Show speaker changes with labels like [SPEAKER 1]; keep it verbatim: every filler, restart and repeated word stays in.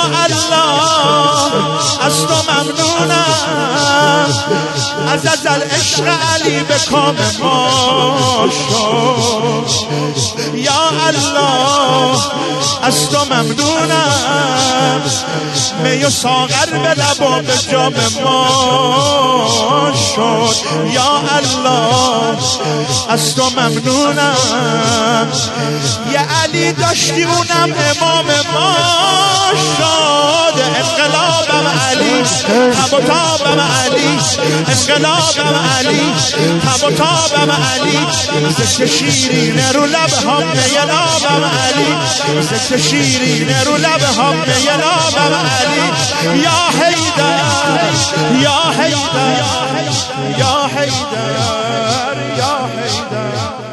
[SPEAKER 1] الله از تو ممنونم، از ازل عشق علی به کام ما شد. یا الله از تو ممنونم، می و ساغر به لبا به جام ما شد. یا الله از تو ممنونم، یه علی داشتی اونم امام ما شد. انقلابم علی، تب و تابم علی، انقلابم علی، تب و تابم علی. زشت شیرینه رو لب هم میلابم علی، زشت شیرینه رو لب هم میلابم علی. یا حیدر یا حیدر یا حیدر یا حیدر.